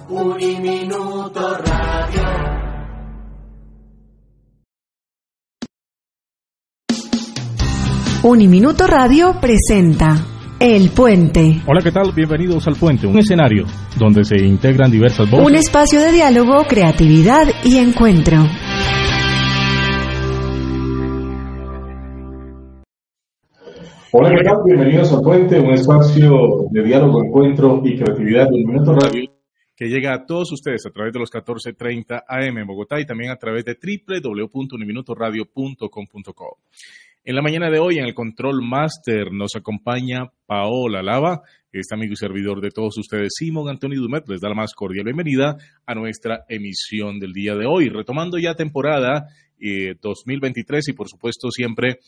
Uniminuto Radio. Uniminuto Radio presenta El Puente. Hola, ¿qué tal? Bienvenidos al Puente, un escenario donde se integran diversas voces. Un espacio de diálogo, creatividad y encuentro. Hola, ¿qué tal? Bienvenidos al Puente, un espacio de diálogo, encuentro y creatividad de Uniminuto Radio, que llega a todos ustedes a través de los 14:30 AM en Bogotá y también a través de www.uniminutoradio.com.co. En la mañana de hoy, en el Control Master, nos acompaña Paola Lava, este amigo y servidor de todos ustedes, Simón Antonio Dumet, les da la más cordial bienvenida a nuestra emisión del día de hoy, retomando ya temporada 2023 y por supuesto siempre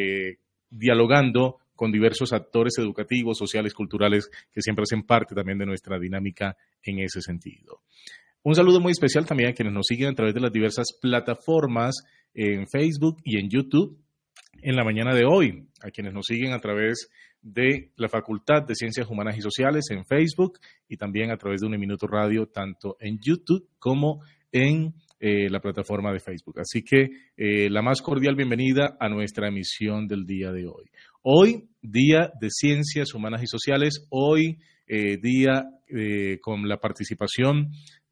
dialogando con diversos actores educativos, sociales, culturales, que siempre hacen parte también de nuestra dinámica en ese sentido. Un saludo muy especial también a quienes nos siguen a través de las diversas plataformas en Facebook y en YouTube. En la mañana de hoy, a quienes nos siguen a través de la Facultad de Ciencias Humanas y Sociales en Facebook y también a través de Uniminuto Radio, tanto en YouTube como en la plataforma de Facebook. Así que la más cordial bienvenida a nuestra emisión del día de hoy. Hoy, Día de Ciencias Humanas y Sociales, hoy día con la participación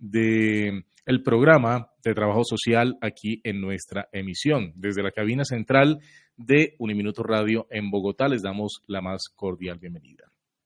de el programa de trabajo social aquí en nuestra emisión. Desde la cabina central de Uniminuto Radio en Bogotá les damos la más cordial bienvenida.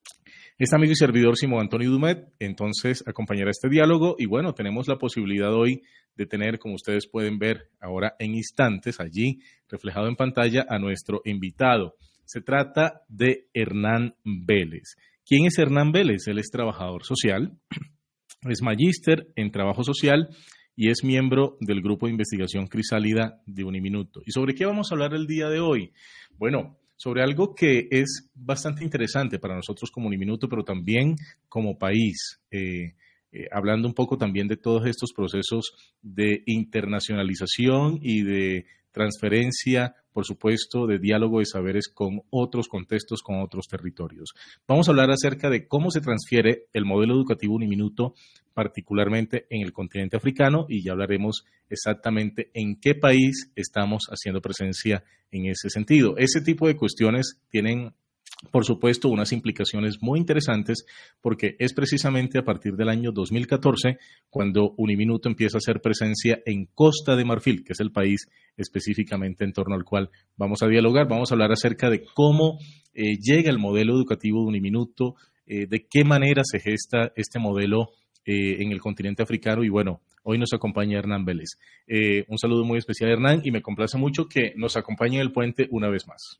Es amigo y servidor Simón Antonio Dumet, entonces acompañará este diálogo y bueno, tenemos la posibilidad hoy de tener, como ustedes pueden ver ahora en instantes, allí reflejado en pantalla a nuestro invitado. Se trata de Hernán Vélez. ¿Quién es Hernán Vélez? Él es trabajador social, es magíster en trabajo social y es miembro del grupo de investigación Crisálida de Uniminuto. ¿Y sobre qué vamos a hablar el día de hoy? Bueno, sobre algo que es bastante interesante para nosotros como Uniminuto, pero también como país, hablando un poco también de todos estos procesos de internacionalización y de transferencia, por supuesto, de diálogo de saberes con otros contextos, con otros territorios. Vamos a hablar acerca de cómo se transfiere el modelo educativo Uniminuto, particularmente en el continente africano, y ya hablaremos exactamente en qué país estamos haciendo presencia en ese sentido. Ese tipo de cuestiones tienen, por supuesto, unas implicaciones muy interesantes porque es precisamente a partir del año 2014 cuando Uniminuto empieza a hacer presencia en Costa de Marfil, que es el país específicamente en torno al cual vamos a dialogar. Vamos a hablar acerca de cómo llega el modelo educativo de Uniminuto, de qué manera se gesta este modelo en el continente africano y bueno, hoy nos acompaña Hernán Vélez. Un saludo muy especial, Hernán, y me complace mucho que nos acompañe en el puente una vez más.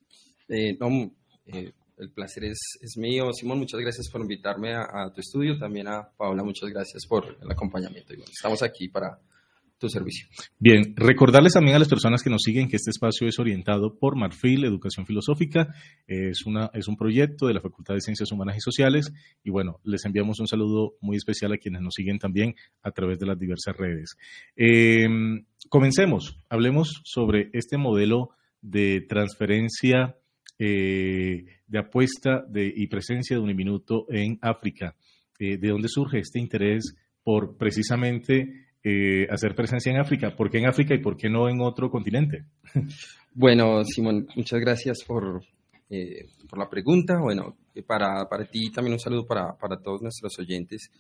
El placer es mío. Simón, muchas gracias por invitarme a tu estudio. También a Paola, muchas gracias por el acompañamiento. Y bueno, estamos aquí para tu servicio. Bien, recordarles también a las personas que nos siguen que este espacio es orientado por Marfil Educación Filosófica. Es un proyecto de la Facultad de Ciencias Humanas y Sociales. Y bueno, les enviamos un saludo muy especial a quienes nos siguen también a través de las diversas redes. Comencemos. Hablemos sobre este modelo de transferencia de apuesta y presencia de Uniminuto en África. ¿De dónde surge este interés por precisamente hacer presencia en África? ¿Por qué en África y por qué no en otro continente? Bueno, Simón, muchas gracias por la pregunta. Bueno, para ti también un saludo para todos nuestros oyentes.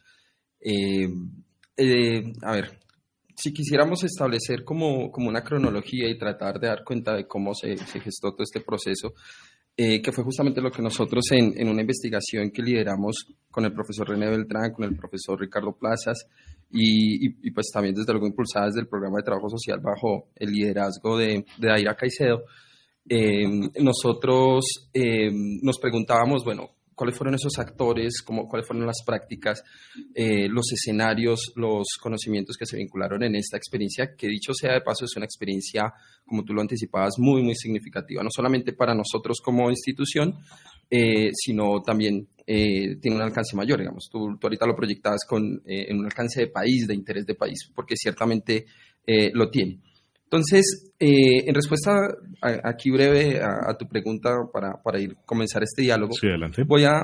A ver, si quisiéramos establecer como una cronología y tratar de dar cuenta de cómo se gestó todo este proceso, que fue justamente lo que nosotros en una investigación que lideramos con el profesor René Beltrán, con el profesor Ricardo Plazas y pues también desde luego impulsadas del programa de trabajo social bajo el liderazgo de Daira Caicedo, nosotros nos preguntábamos, bueno, cuáles fueron esos actores, cuáles fueron las prácticas, los escenarios, los conocimientos que se vincularon en esta experiencia, que dicho sea de paso es una experiencia, como tú lo anticipabas, muy, muy significativa, no solamente para nosotros como institución, sino también tiene un alcance mayor, digamos. Tú ahorita lo proyectabas en un alcance de país, de interés de país, porque ciertamente lo tiene. Entonces, en respuesta aquí breve a tu pregunta para comenzar este diálogo, Sí, adelante. voy a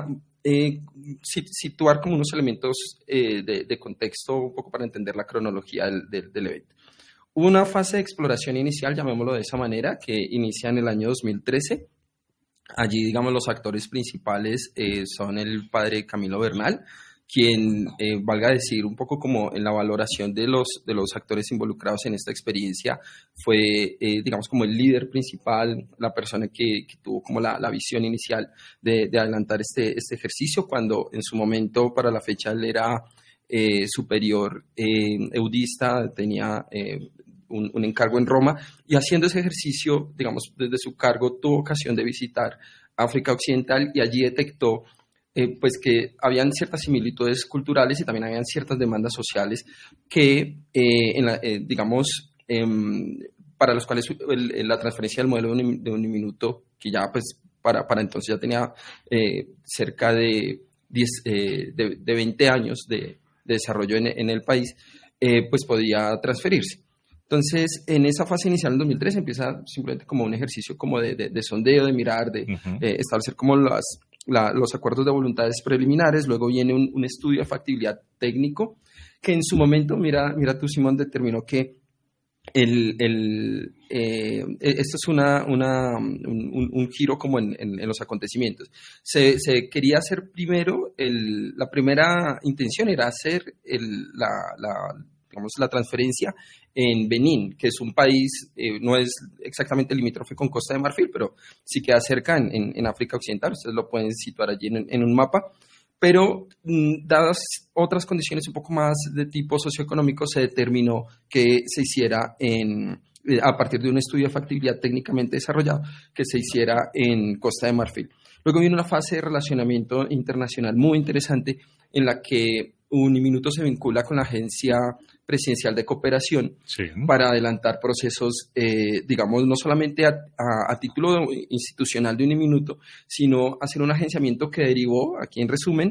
situar como unos elementos de contexto un poco para entender la cronología del evento. Hubo una fase de exploración inicial, llamémoslo de esa manera, que inicia en el año 2013. Allí, digamos, los actores principales son el padre Camilo Bernal, quien, valga decir, un poco como en la valoración de los actores involucrados en esta experiencia, fue, digamos, como el líder principal, la persona que tuvo como la visión inicial de adelantar este ejercicio, cuando en su momento, para la fecha, él era superior eudista, tenía un encargo en Roma, y haciendo ese ejercicio, digamos, desde su cargo, tuvo ocasión de visitar África Occidental y allí detectó pues que habían ciertas similitudes culturales y también habían ciertas demandas sociales que, digamos, para los cuales la transferencia del modelo de Uniminuto, que ya pues para entonces ya tenía cerca de 20 años de desarrollo en el país, pues podía transferirse. Entonces, en esa fase inicial, en 2013, empieza simplemente como un ejercicio como de sondeo, de mirar, de establecer como los acuerdos de voluntades preliminares. Luego viene un estudio de factibilidad técnico, que en su momento, mira tú, Simón, determinó que esto es un giro como en los acontecimientos. Se quería hacer primero, la primera intención era hacer digamos, la transferencia en Benín, que es un país, no es exactamente limítrofe con Costa de Marfil, pero sí queda cerca en África Occidental. Ustedes lo pueden situar allí en un mapa. Pero dadas otras condiciones un poco más de tipo socioeconómico, se determinó que se hiciera a partir de un estudio de factibilidad técnicamente desarrollado, que se hiciera en Costa de Marfil. Luego viene una fase de relacionamiento internacional muy interesante en la que Uniminuto se vincula con la Agencia Presidencial de Cooperación para adelantar procesos, digamos, no solamente a título institucional de Uniminuto, sino hacer un agenciamiento que derivó, aquí en resumen,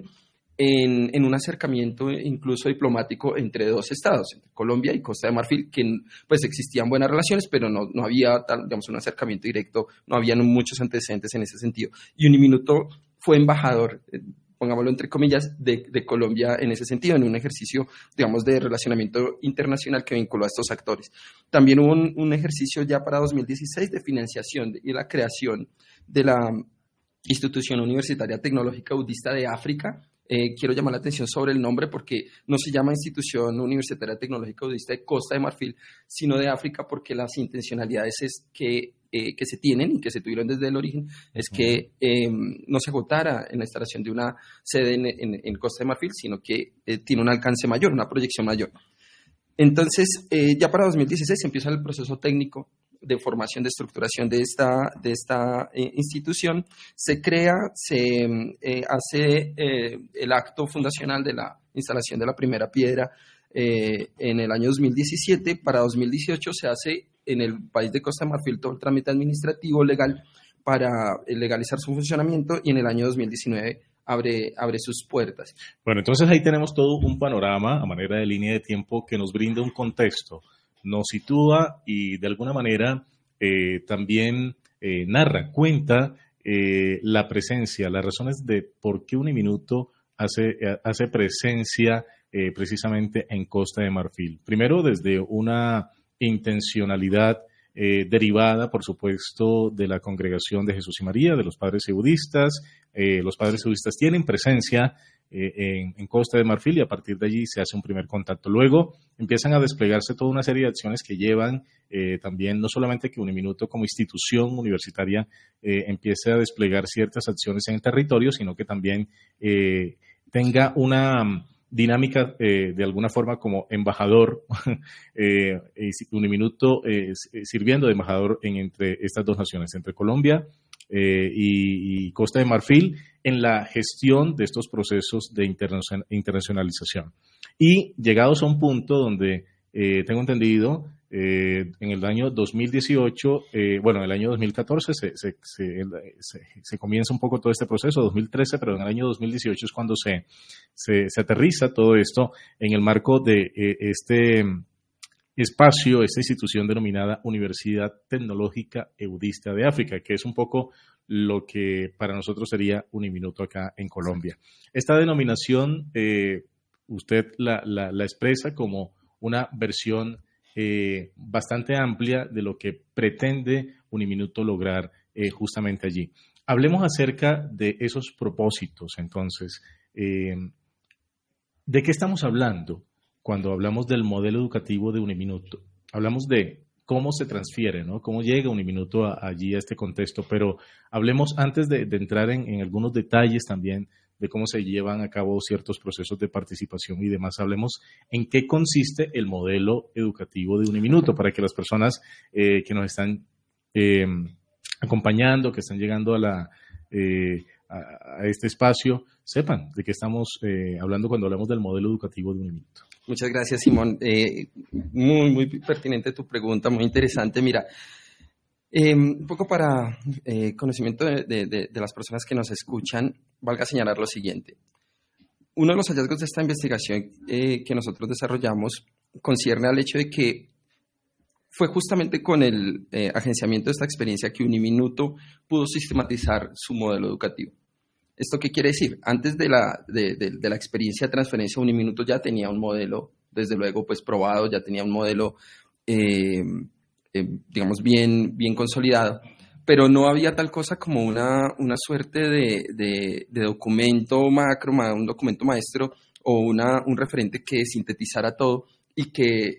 en un acercamiento incluso diplomático entre dos estados, entre Colombia y Costa de Marfil, que pues existían buenas relaciones, pero no había, digamos, un acercamiento directo, no habían muchos antecedentes en ese sentido. Y Uniminuto fue embajador, pongámoslo entre comillas, de Colombia en ese sentido, en un ejercicio, digamos, de relacionamiento internacional que vinculó a estos actores. También hubo un ejercicio ya para 2016 de financiación y la creación de la Institución Universitaria Tecnológica Budista de África. Quiero llamar la atención sobre el nombre porque no se llama Institución Universitaria Tecnológica Budista de Costa de Marfil, sino de África, porque las intencionalidades es que se tienen y que se tuvieron desde el origen es que no se agotara en la instalación de una sede en Costa de Marfil, sino que tiene un alcance mayor, una proyección mayor. Entonces, ya para 2016 empieza el proceso técnico de formación, de estructuración de esta institución. Se crea, se hace el acto fundacional de la instalación de la primera piedra en el año 2017. Para 2018 se hace en el país de Costa de Marfil todo el trámite administrativo legal para legalizar su funcionamiento, y en el año 2019 abre sus puertas. Bueno, entonces ahí tenemos todo un panorama a manera de línea de tiempo que nos brinda un contexto, nos sitúa y de alguna manera también cuenta la presencia, las razones de por qué Uniminuto hace presencia precisamente en Costa de Marfil. Primero, desde una intencionalidad derivada, por supuesto, de la Congregación de Jesús y María, de los Padres Eudistas. Los Padres Eudistas tienen presencia en Costa de Marfil y a partir de allí se hace un primer contacto. Luego empiezan a desplegarse toda una serie de acciones que llevan también no solamente que Uniminuto como institución universitaria empiece a desplegar ciertas acciones en el territorio, sino que también tenga una dinámica de alguna forma como embajador, Uniminuto sirviendo de embajador entre estas dos naciones, entre Colombia y Costa de Marfil, en la gestión de estos procesos de internacionalización. Y llegados a un punto donde tengo entendido, en el año 2018, en el año 2014 se comienza un poco todo este proceso, 2013, pero en el año 2018 es cuando se aterriza todo esto en el marco de espacio, esta institución denominada Universidad Tecnológica Eudista de África, que es un poco lo que para nosotros sería Uniminuto acá en Colombia. Esta denominación usted la expresa como una versión bastante amplia de lo que pretende Uniminuto lograr justamente allí. Hablemos acerca de esos propósitos, entonces. ¿De qué estamos hablando cuando hablamos del modelo educativo de Uniminuto? Hablamos de cómo se transfiere, ¿no? Cómo llega Uniminuto allí a este contexto, pero hablemos antes de entrar en algunos detalles también de cómo se llevan a cabo ciertos procesos de participación y demás. Hablemos en qué consiste el modelo educativo de Uniminuto para que las personas que nos están acompañando, que están llegando a este espacio, sepan de qué estamos hablando cuando hablamos del modelo educativo de Uniminuto. Muchas gracias, Simón. Muy pertinente tu pregunta, muy interesante. Mira, un poco para conocimiento de las personas que nos escuchan, valga señalar lo siguiente. Uno de los hallazgos de esta investigación que nosotros desarrollamos concierne al hecho de que fue justamente con el agenciamiento de esta experiencia que Uniminuto pudo sistematizar su modelo educativo. ¿Esto qué quiere decir? Antes de la experiencia de transferencia, Uniminuto ya tenía un modelo, desde luego, pues probado, ya tenía un modelo, digamos, bien consolidado, pero no había tal cosa como una suerte de documento macro, un documento maestro o un referente que sintetizara todo y que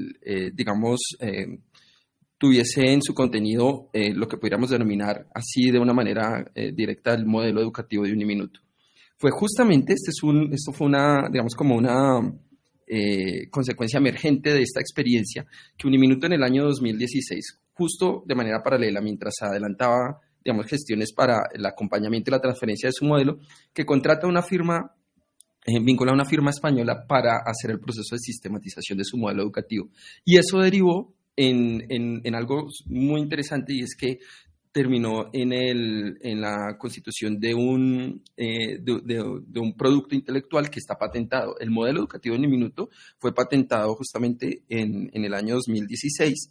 tuviese en su contenido lo que podríamos denominar así de una manera directa el modelo educativo de Uniminuto. Fue justamente, esto fue una consecuencia emergente de esta experiencia, que Uniminuto en el año 2016, justo de manera paralela, mientras adelantaba, digamos, gestiones para el acompañamiento y la transferencia de su modelo, que contrata una firma, vincula a una firma española para hacer el proceso de sistematización de su modelo educativo. Y eso derivó en algo muy interesante, y es que terminó en la constitución de un producto intelectual que está patentado. El modelo educativo de Uniminuto fue patentado justamente en el año 2016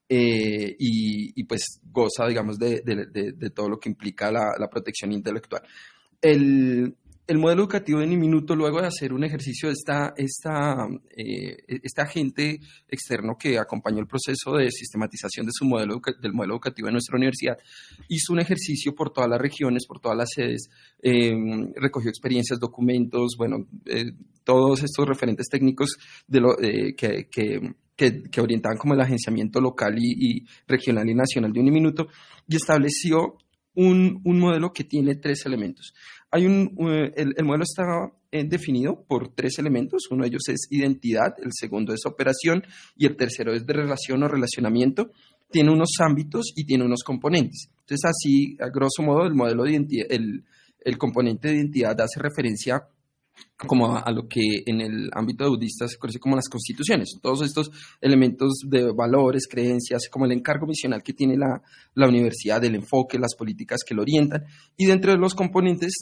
y pues goza, digamos, de todo lo que implica la protección intelectual. El modelo educativo de Uniminuto, luego de hacer un ejercicio de este agente externo que acompañó el proceso de sistematización del modelo educativo de nuestra universidad, hizo un ejercicio por todas las regiones, por todas las sedes, recogió experiencias, documentos, todos estos referentes técnicos que orientaban como el agenciamiento local y regional y nacional de Uniminuto, y estableció un modelo que tiene 3 elementos. El modelo está definido por 3 elementos. Uno de ellos es identidad, el segundo es operación y el tercero es de relación o relacionamiento. Tiene unos ámbitos y tiene unos componentes. Entonces, así, a grosso modo, el modelo de identidad, el componente de identidad hace referencia como a lo que en el ámbito eudista se conoce como las constituciones, todos estos elementos de valores, creencias, como el encargo misional que tiene la universidad, el enfoque, las políticas que lo orientan, y dentro de los componentes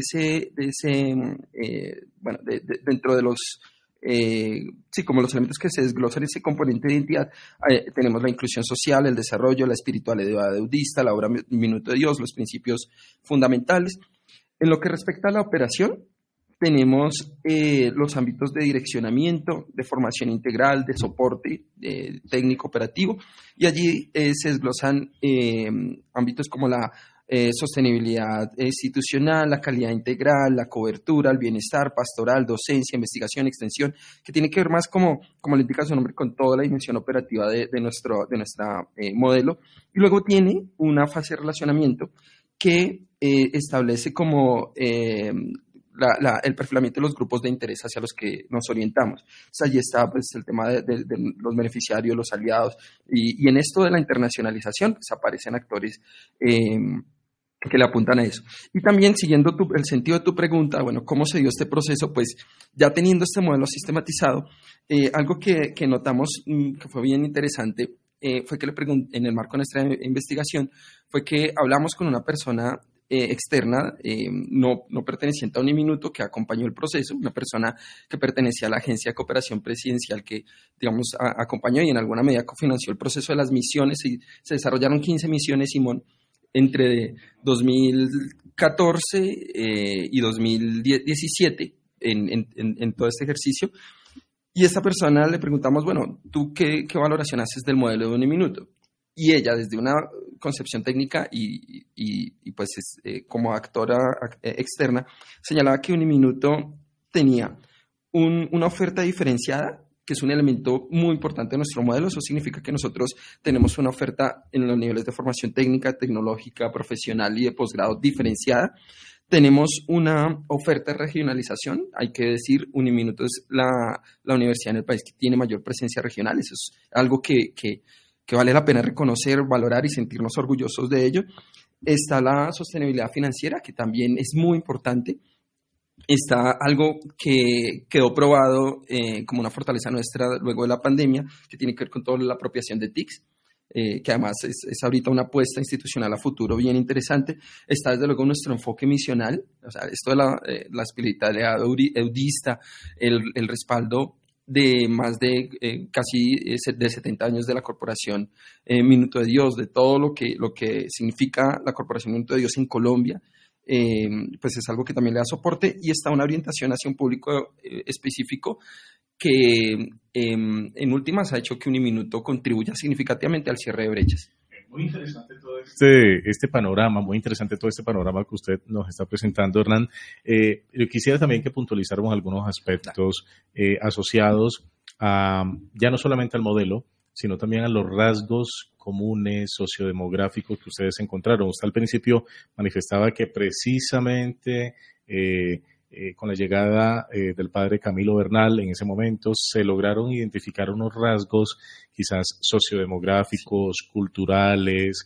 dentro de los como los elementos que se desglosan ese componente de identidad, tenemos la inclusión social, el desarrollo, la espiritualidad eudista, la obra Minuto de Dios, los principios fundamentales. En lo que respecta a la operación, tenemos los ámbitos de direccionamiento, de formación integral, de soporte técnico operativo, y allí se desglosan ámbitos como la sostenibilidad institucional, la calidad integral, la cobertura, el bienestar, pastoral, docencia, investigación, extensión, que tiene que ver más, como le indica su nombre, con toda la dimensión operativa de nuestro modelo. Y luego tiene una fase de relacionamiento que establece como el perfilamiento de los grupos de interés hacia los que nos orientamos. Allí está pues, el tema de los beneficiarios, los aliados, y en esto de la internacionalización pues, aparecen actores que le apuntan a eso. Y también, siguiendo el sentido de tu pregunta, ¿cómo se dio este proceso? Pues ya teniendo este modelo sistematizado, algo que notamos que fue bien interesante fue que le pregunté, en el marco de nuestra investigación, fue que hablamos con una persona externa, no perteneciente a Uniminuto, que acompañó el proceso, una persona que pertenecía a la Agencia de Cooperación Presidencial que, digamos, acompañó y en alguna medida cofinanció el proceso de las misiones, y se desarrollaron 15 misiones, Simón, entre 2014 y 2017 en todo este ejercicio. Y a esta persona le preguntamos, bueno, ¿tú qué valoración haces del modelo de Uniminuto? Y ella, desde una concepción técnica y pues como actora externa, señalaba que Uniminuto tenía una oferta diferenciada, que es un elemento muy importante de nuestro modelo. Eso significa que nosotros tenemos una oferta en los niveles de formación técnica, tecnológica, profesional y de posgrado diferenciada. Tenemos una oferta de regionalización. Hay que decir, Uniminuto es la universidad en el país que tiene mayor presencia regional. Eso es algo que vale la pena reconocer, valorar y sentirnos orgullosos de ello. Está la sostenibilidad financiera, que también es muy importante. Está algo que quedó probado como una fortaleza nuestra luego de la pandemia, que tiene que ver con toda la apropiación de TICs, que además es ahorita una apuesta institucional a futuro bien interesante. Está desde luego nuestro enfoque misional, o sea, esto de la espiritualidad eudista, el respaldo de más de casi de 70 años de la Corporación Minuto de Dios, de todo lo que significa la Corporación Minuto de Dios en Colombia, pues es algo que también le da soporte, y está una orientación hacia un público específico que en últimas ha hecho que Uniminuto contribuya significativamente al cierre de brechas. Muy interesante todo este panorama, muy interesante todo este panorama que usted nos está presentando, Hernán. Yo quisiera también que puntualizáramos algunos aspectos asociados a, ya no solamente al modelo, sino también a los rasgos comunes sociodemográficos que ustedes encontraron. Usted al principio manifestaba que precisamente con la llegada del padre Camilo Bernal, en ese momento se lograron identificar unos rasgos quizás sociodemográficos, culturales,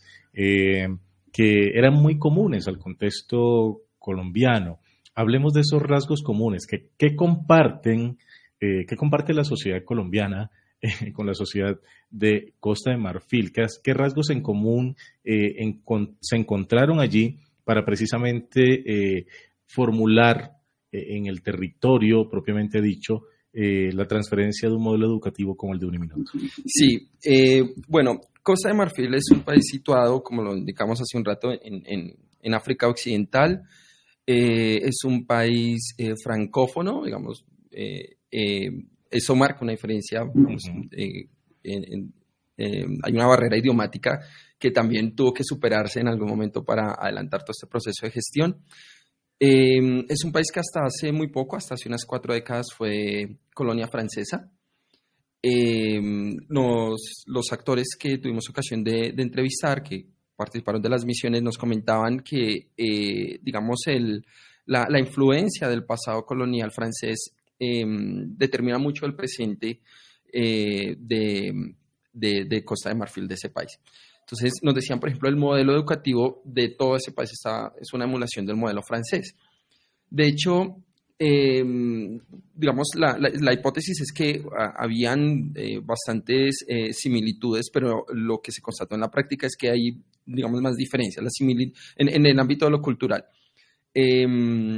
que eran muy comunes al contexto colombiano. Hablemos de esos rasgos comunes. ¿Qué comparte la sociedad colombiana con la sociedad de Costa de Marfil? ¿Qué rasgos en común se encontraron allí para precisamente formular en el territorio propiamente dicho la transferencia de un modelo educativo como el de Uniminuto? Sí, bueno, Costa de Marfil es un país situado, como lo indicamos hace un rato, en África Occidental. Es un país francófono, digamos. Eso marca una diferencia. Digamos, hay una barrera idiomática que también tuvo que superarse en algún momento para adelantar todo este proceso de gestión. Es un país que hasta hace muy poco, hasta hace unas 4 décadas, fue colonia francesa. Los actores que tuvimos ocasión de entrevistar, que participaron de las misiones, nos comentaban que, digamos, la influencia del pasado colonial francés determina mucho el presente de Costa de Marfil, de ese país. Entonces nos decían, por ejemplo, el modelo educativo de todo ese país es una emulación del modelo francés. De hecho, digamos, la hipótesis es que habían bastantes similitudes, pero lo que se constató en la práctica es que hay, digamos, más diferencias en el ámbito de lo cultural. Hay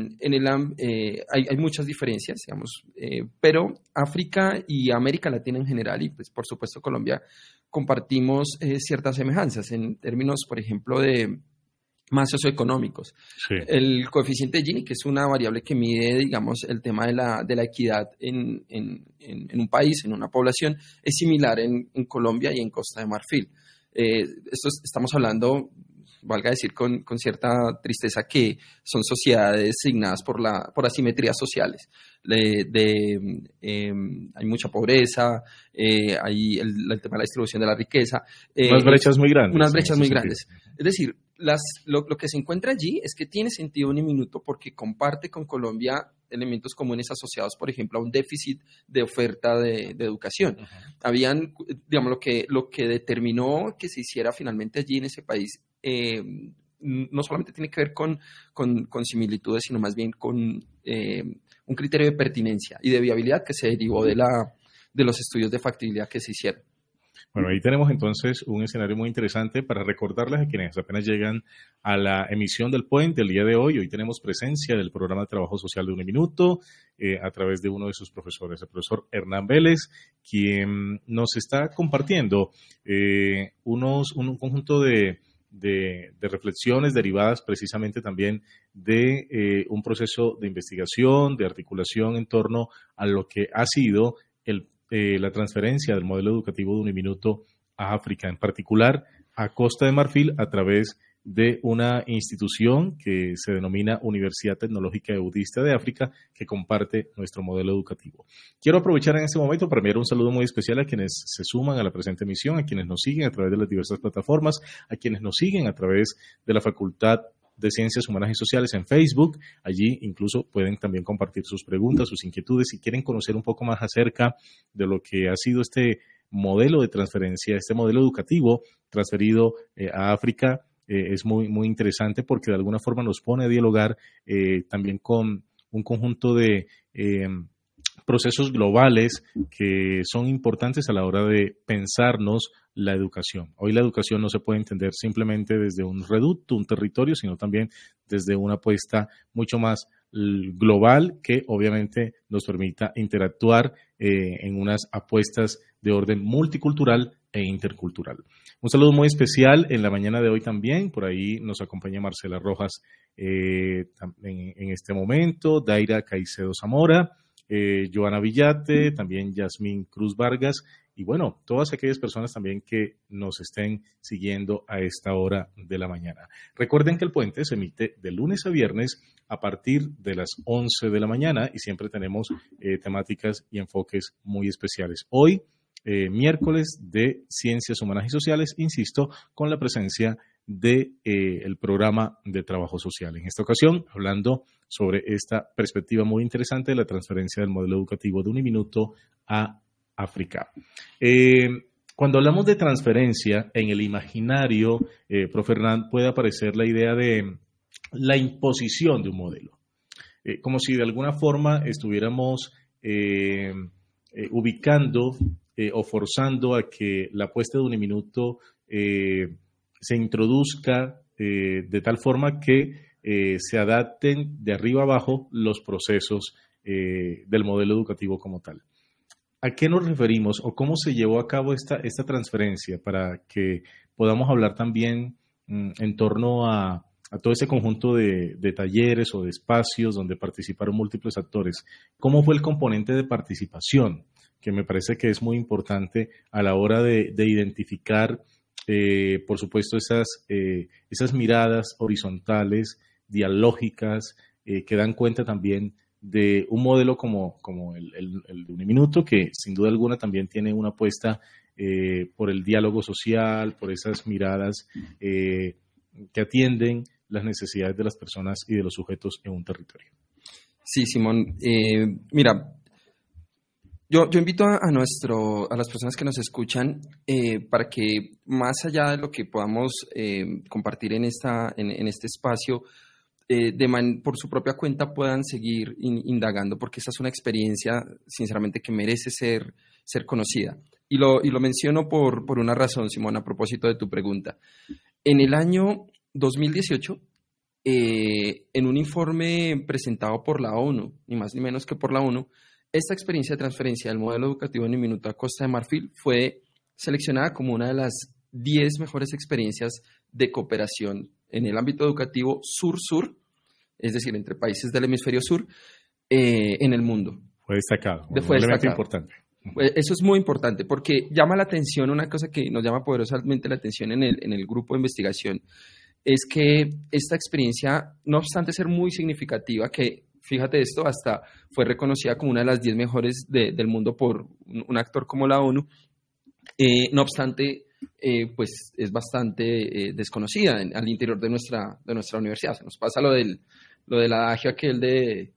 muchas diferencias, digamos, pero África y América Latina en general, y pues por supuesto Colombia, compartimos ciertas semejanzas en términos, por ejemplo, de más socioeconómicos. Sí. El coeficiente de Gini, que es una variable que mide, digamos, el tema de la equidad en un país, en una población, es similar en Colombia y en Costa de Marfil. Estamos hablando, valga decir con cierta tristeza, que son sociedades signadas por asimetrías sociales. Hay mucha pobreza, hay el tema de la distribución de la riqueza. Unas brechas muy grandes. Unas brechas muy grandes. Es decir, lo que se encuentra allí es que tiene sentido Uniminuto porque comparte con Colombia elementos comunes asociados, por ejemplo, a un déficit de oferta de educación. Uh-huh. Habían, digamos, lo que determinó que se hiciera finalmente allí en ese país, no solamente tiene que ver con similitudes, sino más bien con un criterio de pertinencia y de viabilidad que se derivó de los estudios de factibilidad que se hicieron. Bueno, ahí tenemos entonces un escenario muy interesante para recordarles a quienes apenas llegan a la emisión del Puente el día de hoy. Hoy tenemos presencia del programa de trabajo social de Uniminuto a través de uno de sus profesores, el profesor Hernán Vélez, quien nos está compartiendo un conjunto de reflexiones derivadas precisamente también de un proceso de investigación, de articulación en torno a lo que ha sido la transferencia del modelo educativo de Uniminuto a África, en particular a Costa de Marfil, a través de una institución que se denomina Universidad Tecnológica Budista de África, que comparte nuestro modelo educativo. Quiero aprovechar en este momento para enviar un saludo muy especial a quienes se suman a la presente emisión, a quienes nos siguen a través de las diversas plataformas, a quienes nos siguen a través de la Facultad de Ciencias Humanas y Sociales en Facebook. Allí incluso pueden también compartir sus preguntas, sus inquietudes, si quieren conocer un poco más acerca de lo que ha sido este modelo de transferencia, este modelo educativo transferido a África. Es muy, muy interesante porque de alguna forma nos pone a dialogar también con un conjunto de procesos globales que son importantes a la hora de pensarnos la educación. Hoy la educación no se puede entender simplemente desde un reducto, un territorio, sino también desde una apuesta mucho más global que obviamente nos permita interactuar en unas apuestas de orden multicultural e intercultural. Un saludo muy especial en la mañana de hoy también. Por ahí nos acompaña Marcela Rojas en este momento, Daira Caicedo Zamora, Joana Villate, también Yasmín Cruz Vargas y bueno, todas aquellas personas también que nos estén siguiendo a esta hora de la mañana. Recuerden que el Puente se emite de lunes a viernes a partir de las 11 de la mañana y siempre tenemos temáticas y enfoques muy especiales. Hoy, miércoles de Ciencias Humanas y Sociales, insisto, con la presencia de el programa de trabajo social. En esta ocasión, hablando sobre esta perspectiva muy interesante de la transferencia del modelo educativo de Uniminuto a África. Cuando hablamos de transferencia, en el imaginario, profe Hernán, puede aparecer la idea de la imposición de un modelo. Como si de alguna forma estuviéramos ubicando o forzando a que la apuesta de Uniminuto se introduzca de tal forma que se adapten de arriba abajo los procesos del modelo educativo como tal. ¿A qué nos referimos o cómo se llevó a cabo esta transferencia para que podamos hablar también en torno a todo ese conjunto de talleres o de espacios donde participaron múltiples actores? ¿Cómo fue el componente de participación? Que me parece que es muy importante a la hora de identificar, por supuesto, esas miradas horizontales, dialógicas, que dan cuenta también de un modelo como el de Uniminuto, que sin duda alguna también tiene una apuesta por el diálogo social, por esas miradas que atienden las necesidades de las personas y de los sujetos en un territorio. Sí, Simón. Mira, yo invito a las personas que nos escuchan para que más allá de lo que podamos compartir en este espacio, por su propia cuenta puedan seguir indagando, porque esta es una experiencia, sinceramente, que merece ser conocida. Y lo menciono por una razón, Simón, a propósito de tu pregunta. En el año 2018, en un informe presentado por la ONU, ni más ni menos que por la ONU, esta experiencia de transferencia del modelo educativo en Uniminuto a Costa de Marfil fue seleccionada como una de las 10 mejores experiencias de cooperación en el ámbito educativo sur-sur, es decir, entre países del hemisferio sur, en el mundo. Fue destacado. Fue destacado. Importante. Eso es muy importante porque llama la atención, una cosa que nos llama poderosamente la atención en el grupo de investigación, es que esta experiencia, no obstante ser muy significativa, que fíjate esto, hasta fue reconocida como una de las 10 mejores del mundo por un actor como la ONU, no obstante, pues es bastante desconocida al interior de nuestra universidad. Se nos pasa lo del adagio aquel de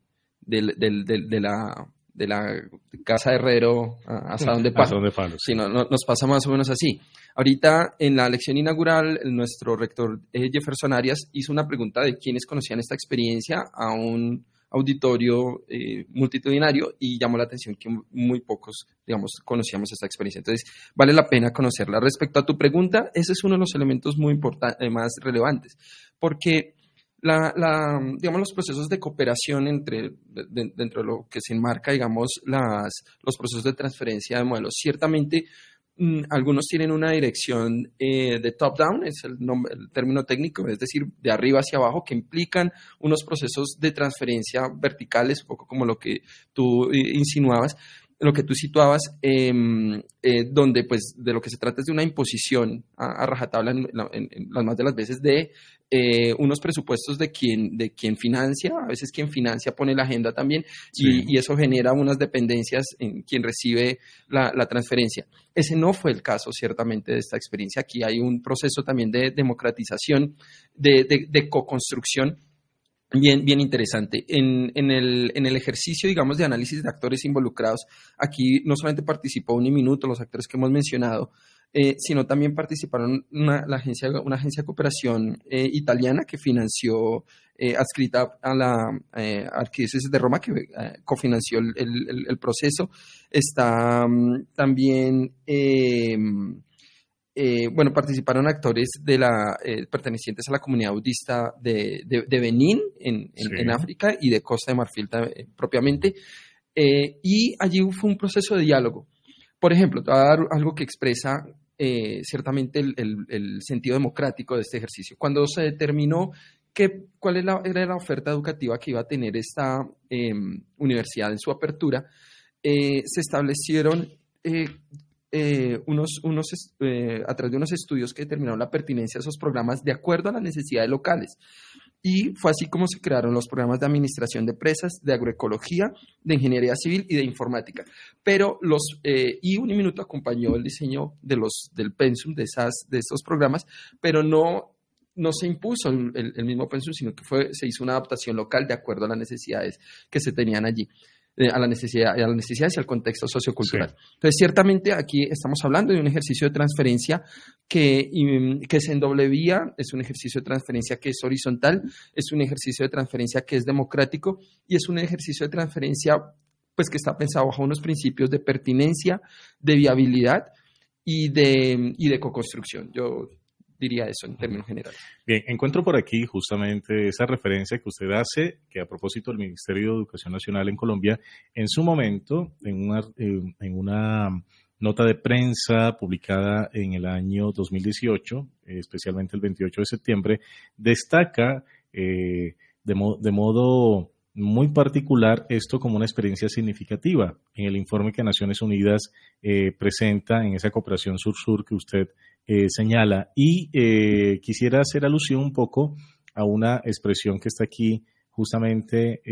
la casa de herrero asadón de palo. Sí, nos pasa más o menos así. Ahorita en la lección inaugural, nuestro rector Jefferson Arias hizo una pregunta de quiénes conocían esta experiencia a un auditorio multitudinario y llamó la atención que muy pocos, digamos, conocíamos esta experiencia. Entonces, vale la pena conocerla. Respecto a tu pregunta, ese es uno de los elementos muy importantes, más relevantes, porque digamos, los procesos de cooperación dentro de lo que se enmarca, digamos, los procesos de transferencia de modelos, ciertamente algunos tienen una dirección de top-down, es el término técnico, es decir, de arriba hacia abajo, que implican unos procesos de transferencia verticales, un poco como lo que tú insinuabas, lo que tú situabas, donde pues de lo que se trata es de una imposición a rajatabla en las más de las veces de unos presupuestos de quien financia, a veces quien financia pone la agenda también, sí. y eso genera unas dependencias en quien recibe la transferencia. Ese no fue el caso, ciertamente, de esta experiencia. Aquí hay un proceso también de democratización, de co-construcción, bien interesante. En el ejercicio, digamos, de análisis de actores involucrados, aquí no solamente participó Uniminuto, los actores que hemos mencionado, sino también participaron una agencia de cooperación italiana que financió, adscrita a la Arquidiócesis de Roma, que cofinanció el proceso. Está también... participaron actores pertenecientes a la comunidad budista de Benín en África y de Costa de Marfil propiamente, y allí fue un proceso de diálogo. Por ejemplo, te voy a dar algo que expresa ciertamente el sentido democrático de este ejercicio. Cuando se determinó cuál era la oferta educativa que iba a tener esta universidad en su apertura, se establecieron a través de unos estudios que determinaron la pertinencia de esos programas de acuerdo a las necesidades locales. Y fue así como se crearon los programas de administración de empresas, de agroecología, de ingeniería civil y de informática. Pero y Uniminuto acompañó el diseño del pensum de estos programas, pero no se impuso el mismo pensum, sino que se hizo una adaptación local de acuerdo a las necesidades que se tenían allí. A las necesidades y al contexto sociocultural. Sí. Entonces, ciertamente aquí estamos hablando de un ejercicio de transferencia que es en doble vía, es un ejercicio de transferencia que es horizontal, es un ejercicio de transferencia que es democrático y es un ejercicio de transferencia pues, que está pensado bajo unos principios de pertinencia, de viabilidad y de co-construcción. Yo diría eso en términos generales. Bien, encuentro por aquí justamente esa referencia que usted hace, que a propósito del Ministerio de Educación Nacional en Colombia, en su momento, en una nota de prensa publicada en el año 2018, especialmente el 28 de septiembre, destaca de modo muy particular esto como una experiencia significativa en el informe que Naciones Unidas presenta en esa cooperación sur-sur que usted señala. Y quisiera hacer alusión un poco a una expresión que está aquí justamente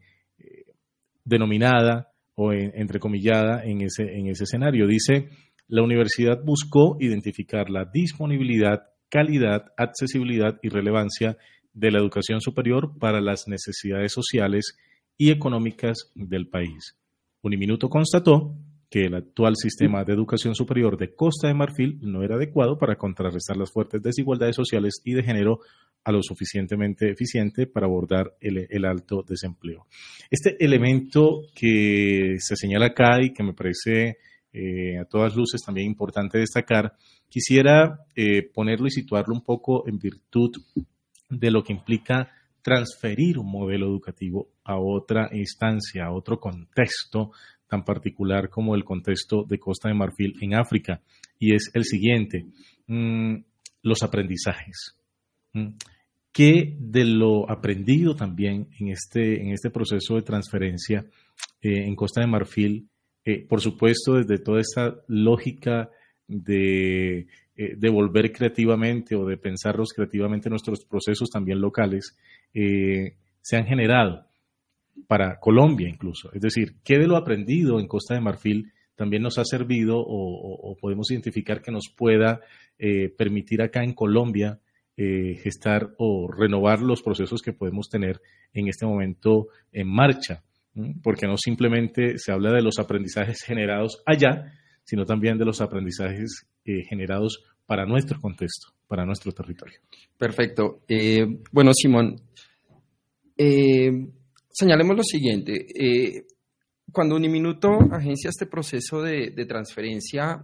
denominada o entrecomillada en ese escenario. Dice, la universidad buscó identificar la disponibilidad, calidad, accesibilidad y relevancia de la educación superior para las necesidades sociales y económicas del país. Uniminuto constató que el actual sistema de educación superior de Costa de Marfil no era adecuado para contrarrestar las fuertes desigualdades sociales y de género a lo suficientemente eficiente para abordar el alto desempleo. Este elemento que se señala acá y que me parece a todas luces también importante destacar, quisiera ponerlo y situarlo un poco en virtud de lo que implica transferir un modelo educativo a otra instancia, a otro contexto tan particular como el contexto de Costa de Marfil en África, y es el siguiente, los aprendizajes. ¿Qué de lo aprendido también en este proceso de transferencia en Costa de Marfil, por supuesto desde toda esta lógica de volver creativamente o de pensarlos creativamente nuestros procesos también locales, se han generado para Colombia incluso? Es decir, ¿qué de lo aprendido en Costa de Marfil también nos ha servido o podemos identificar que nos pueda permitir acá en Colombia gestar o renovar los procesos que podemos tener en este momento en marcha? Porque no simplemente se habla de los aprendizajes generados allá, sino también de los aprendizajes generados para nuestro contexto, para nuestro territorio. Perfecto. Bueno, Simón, señalemos lo siguiente. Cuando Uniminuto agencia este proceso de transferencia,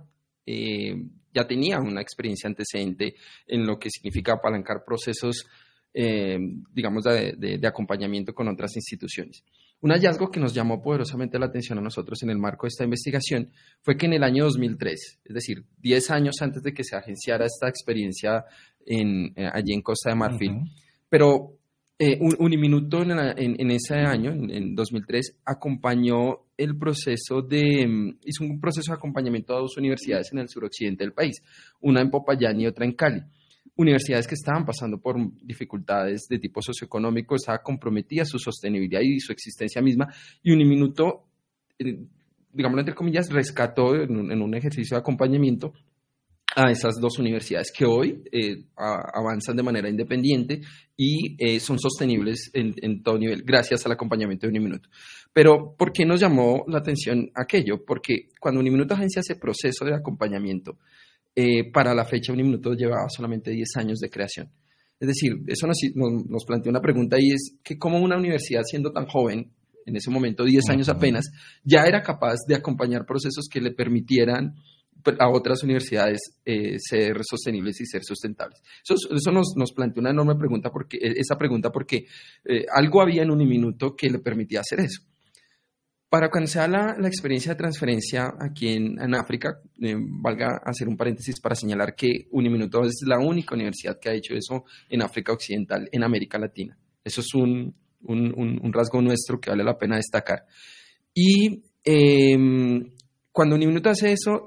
ya tenía una experiencia antecedente en lo que significa apalancar procesos, digamos, de acompañamiento con otras instituciones. Un hallazgo que nos llamó poderosamente la atención a nosotros en el marco de esta investigación fue que en el año 2003, es decir, 10 años antes de que se agenciara esta experiencia allí en Costa de Marfil, pero Uniminuto en ese año, en 2003, acompañó el proceso hizo un proceso de acompañamiento a 2 universidades en el suroccidente del país, una en Popayán y otra en Cali. Universidades que estaban pasando por dificultades de tipo socioeconómico, estaba comprometida su sostenibilidad y su existencia misma, y Uniminuto, digámoslo entre comillas, rescató en un ejercicio de acompañamiento a esas 2 universidades que hoy avanzan de manera independiente y son sostenibles en todo nivel, gracias al acompañamiento de Uniminuto. Pero, ¿por qué nos llamó la atención aquello? Porque cuando Uniminuto agencia ese proceso de acompañamiento, para la fecha Uniminuto llevaba solamente 10 años de creación. Es decir, eso nos plantea una pregunta, y es que cómo una universidad, siendo tan joven, en ese momento 10 años apenas, ya era capaz de acompañar procesos que le permitieran a otras universidades ser sostenibles y ser sustentables. Eso nos plantea una enorme pregunta, porque algo había en Uniminuto que le permitía hacer eso. Para cuando se da la experiencia de transferencia aquí en África, valga hacer un paréntesis para señalar que Uniminuto es la única universidad que ha hecho eso en África Occidental, en América Latina. Eso es un rasgo nuestro que vale la pena destacar. Y cuando Uniminuto hace eso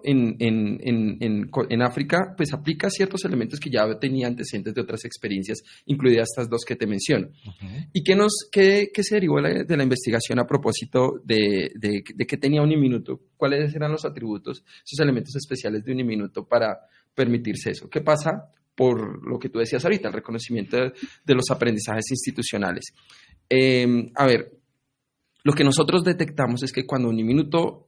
en África, pues aplica ciertos elementos que ya tenía antecedentes de otras experiencias, incluidas estas 2 que te menciono. ¿Y qué se derivó de la investigación a propósito de qué tenía Uniminuto? ¿Cuáles eran los atributos, esos elementos especiales de Uniminuto para permitirse eso? ¿Qué pasa? Por lo que tú decías ahorita, el reconocimiento de los aprendizajes institucionales. A ver, lo que nosotros detectamos es que cuando Uniminuto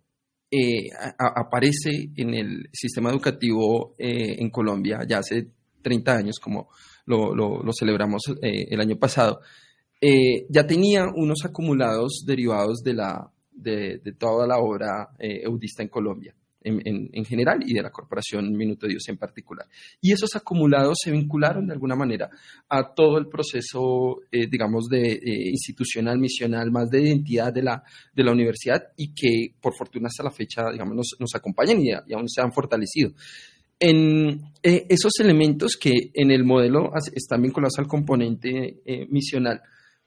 aparece en el sistema educativo en Colombia, ya hace 30 años, como lo celebramos el año pasado, ya tenía unos acumulados derivados de toda la obra eudista en Colombia, en general, y de la Corporación Minuto de Dios en particular. Y esos acumulados se vincularon de alguna manera a todo el proceso, digamos, institucional, misional, más de identidad de la universidad, y que por fortuna hasta la fecha, digamos, nos acompañan y aún se han fortalecido. Esos elementos que en el modelo están vinculados al componente misional,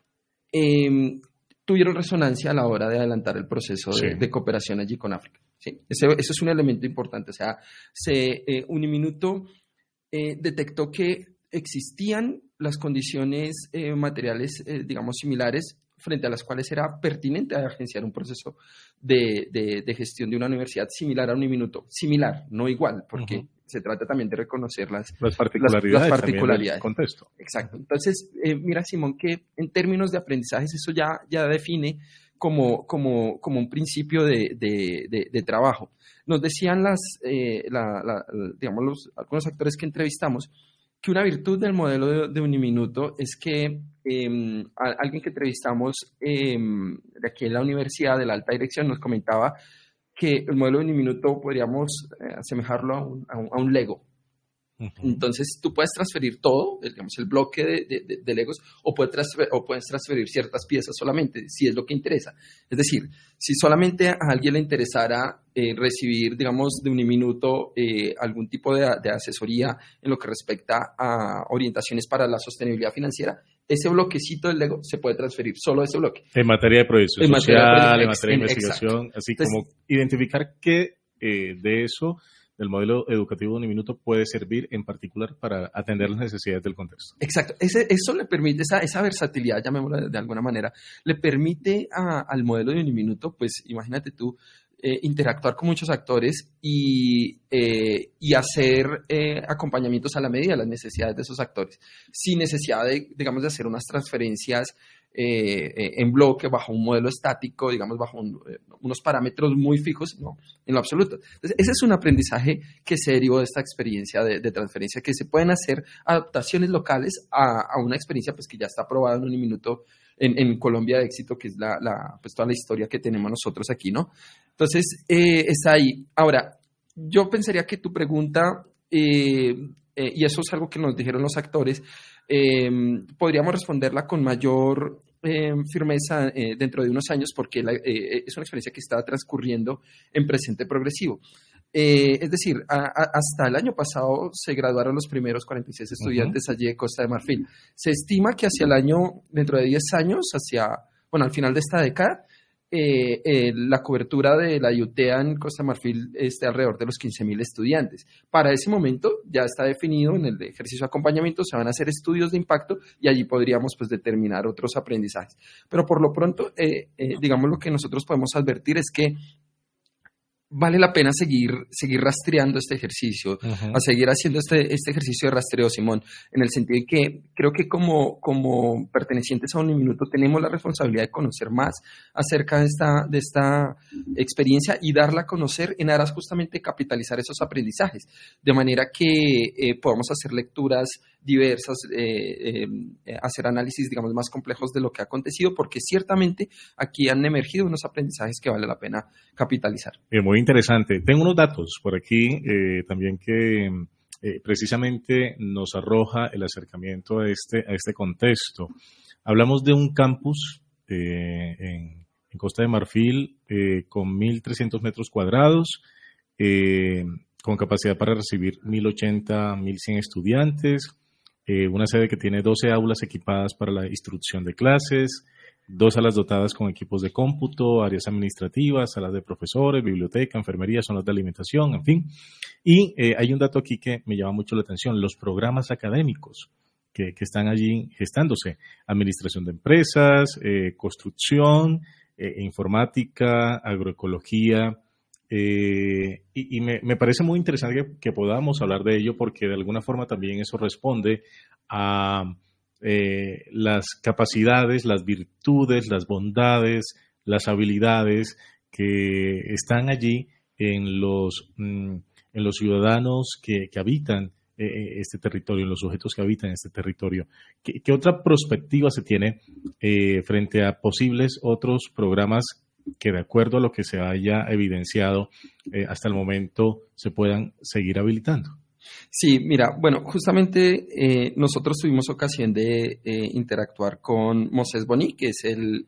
tuvieron resonancia a la hora de adelantar el proceso de cooperación allí con África. ¿Sí? Ese es un elemento importante. O sea, Uniminuto detectó que existían las condiciones materiales, digamos, similares, frente a las cuales era pertinente agenciar un proceso de gestión de una universidad similar a Uniminuto. Similar, no igual, porque se trata también de reconocer las particularidades del contexto. Exacto. Entonces, mira, Simón, que en términos de aprendizajes eso ya define como un principio de trabajo. Nos decían digamos, algunos actores que entrevistamos que una virtud del modelo de Uniminuto es que alguien que entrevistamos de aquí en la universidad, de la alta dirección, nos comentaba que el modelo de Uniminuto podríamos asemejarlo a un Lego. Entonces, tú puedes transferir todo, digamos, el bloque de Legos, o puedes transferir ciertas piezas solamente, si es lo que interesa. Es decir, si solamente a alguien le interesara recibir, digamos, de Uniminuto algún tipo de asesoría en lo que respecta a orientaciones para la sostenibilidad financiera, ese bloquecito del Lego se puede transferir, solo ese bloque. En materia de proyección social, en materia de investigación, exacto. Así como identificar qué de eso del modelo educativo de Uniminuto puede servir en particular para atender las necesidades del contexto. Exacto. Eso le permite, esa versatilidad, llamémosla de alguna manera, le permite al modelo de Uniminuto, pues imagínate tú, interactuar con muchos actores y hacer acompañamientos a la medida de las necesidades de esos actores, sin necesidad digamos, de hacer unas transferencias en bloque, bajo un modelo estático, digamos, bajo unos parámetros muy fijos, no, en lo absoluto. Entonces, ese es un aprendizaje que se derivó de esta experiencia de transferencia, que se pueden hacer adaptaciones locales a una experiencia pues, que ya está aprobada en Uniminuto en Colombia de éxito, que es pues toda la historia que tenemos nosotros aquí, ¿no? Entonces, está ahí. Ahora, yo pensaría que tu pregunta, y eso es algo que nos dijeron los actores, podríamos responderla con mayor firmeza dentro de unos años, porque es una experiencia que está transcurriendo en presente progresivo. Es decir, hasta el año pasado se graduaron los primeros 46 estudiantes allí de Costa de Marfil. Se estima que dentro de 10 años, al final de esta década, la cobertura de la IUTEA en Costa de Marfil esté alrededor de los 15.000 estudiantes. Para ese momento ya está definido en el ejercicio de acompañamiento, se van a hacer estudios de impacto y allí podríamos pues determinar otros aprendizajes. Pero por lo pronto, digamos, lo que nosotros podemos advertir es que vale la pena seguir rastreando este ejercicio, a seguir haciendo este ejercicio de rastreo, Simón, en el sentido de que creo que como pertenecientes a Uniminuto tenemos la responsabilidad de conocer más acerca de esta experiencia y darla a conocer en aras justamente de capitalizar esos aprendizajes, de manera que podamos hacer lecturas diversas, hacer análisis, digamos, más complejos de lo que ha acontecido, porque ciertamente aquí han emergido unos aprendizajes que vale la pena capitalizar. Muy interesante. Tengo unos datos por aquí también que precisamente nos arroja el acercamiento a este contexto. Hablamos de un campus en Costa de Marfil con 1.300 metros cuadrados, con capacidad para recibir 1.080, 1.100 estudiantes, una sede que tiene 12 aulas equipadas para la instrucción de clases, 2 salas dotadas con equipos de cómputo, áreas administrativas, salas de profesores, biblioteca, enfermería, zonas de alimentación, en fin. Y hay un dato aquí que me llama mucho la atención, los programas académicos que están allí gestándose, administración de empresas, construcción, informática, agroecología, y me parece muy interesante que podamos hablar de ello porque de alguna forma también eso responde a las capacidades, las virtudes, las bondades, las habilidades que están allí en los ciudadanos que habitan este territorio, en los sujetos que habitan este territorio. ¿Qué otra perspectiva se tiene frente a posibles otros programas que de acuerdo a lo que se haya evidenciado hasta el momento se puedan seguir habilitando? Sí, mira, bueno, justamente nosotros tuvimos ocasión de interactuar con Moisés Boni, que es el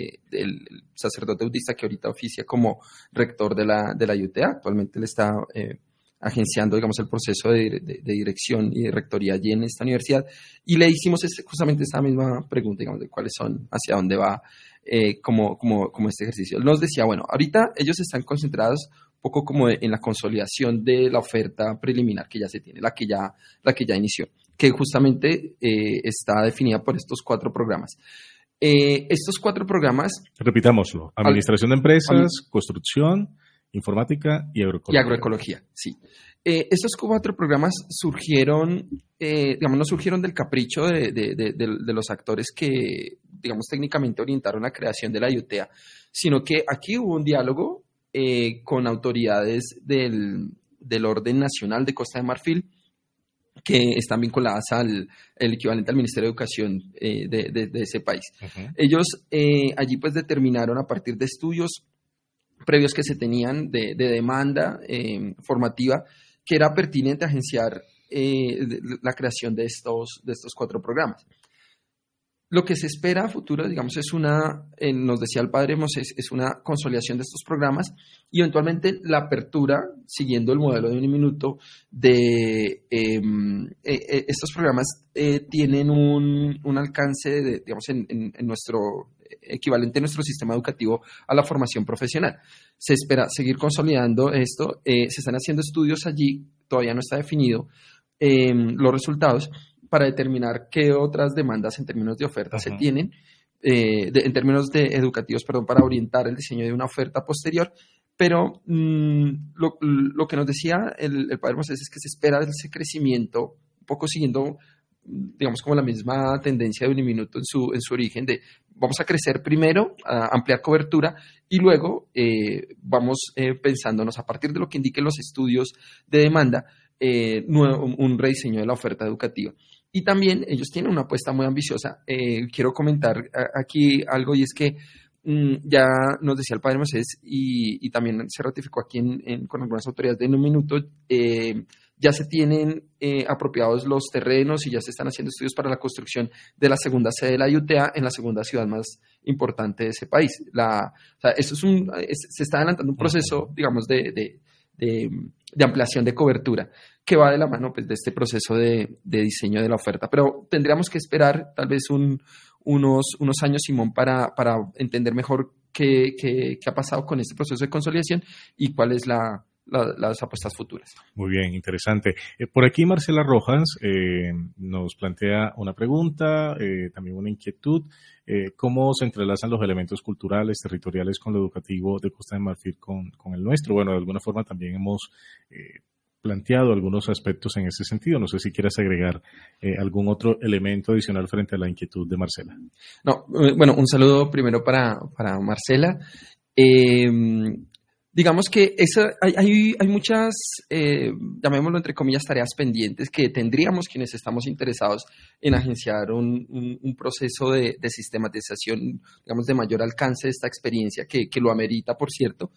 sacerdote budista que ahorita oficia como rector de la IUTEA. Actualmente él está agenciando, digamos, el proceso de dirección y de rectoría allí en esta universidad. Y le hicimos justamente esta misma pregunta, digamos, de cuáles son, hacia dónde va como este ejercicio. Él nos decía, bueno, ahorita ellos están concentrados un poco como en la consolidación de la oferta preliminar que ya se tiene, la que ya inició, que justamente está definida por estos 4 programas. Estos 4 programas... Repitámoslo, administración de empresas, construcción, informática y agroecología. Y agroecología, sí. Estos 4 programas surgieron, digamos, no surgieron del capricho de los actores que, digamos, técnicamente orientaron la creación de la IUTEA, sino que aquí hubo un diálogo con autoridades del orden nacional de Costa de Marfil que están vinculadas al equivalente al Ministerio de Educación de ese país. Uh-huh. Ellos allí pues determinaron a partir de estudios previos que se tenían de demanda formativa que era pertinente agenciar la creación de estos 4 programas. Lo que se espera a futuro, digamos, es nos decía el padre Moisés, es una consolidación de estos programas y eventualmente la apertura, siguiendo el modelo de Uniminuto, de estos programas tienen un alcance, digamos, en nuestro equivalente en nuestro sistema educativo a la formación profesional. Se espera seguir consolidando esto, se están haciendo estudios allí, todavía no está definido los resultados, para determinar qué otras demandas en términos de oferta se tienen, en términos de educativos, para orientar el diseño de una oferta posterior. Pero lo que nos decía el padre Moisés es que se espera ese crecimiento, un poco siguiendo, digamos, como la misma tendencia de Uniminuto en su origen, de vamos a crecer primero, a ampliar cobertura y luego vamos pensándonos a partir de lo que indiquen los estudios de demanda, un rediseño de la oferta educativa. Y también ellos tienen una apuesta muy ambiciosa. Quiero comentar aquí algo, y es que ya nos decía el padre Moisés, y también se ratificó aquí con algunas autoridades de En un Minuto, ya se tienen apropiados los terrenos y ya se están haciendo estudios para la construcción de la segunda sede de la IUTA en la segunda ciudad más importante de ese país. O sea, se está adelantando un proceso, digamos, de ampliación de cobertura que va de la mano, pues, de este proceso de diseño de la oferta. Pero tendríamos que esperar tal vez unos años, Simón, para entender mejor qué ha pasado con este proceso de consolidación y cuáles las apuestas futuras. Muy bien, interesante. Por aquí Marcela Rojas nos plantea una pregunta, también una inquietud. ¿Cómo se entrelazan los elementos culturales, territoriales con lo educativo de Costa de Marfil con el nuestro? Bueno, de alguna forma también hemos planteado algunos aspectos en ese sentido. No sé si quieres agregar algún otro elemento adicional frente a la inquietud de Marcela. No, bueno, un saludo primero para Marcela. Digamos que hay muchas, llamémoslo entre comillas, tareas pendientes que tendríamos quienes estamos interesados en agenciar un proceso de sistematización, digamos, de mayor alcance de esta experiencia, que lo amerita, por cierto.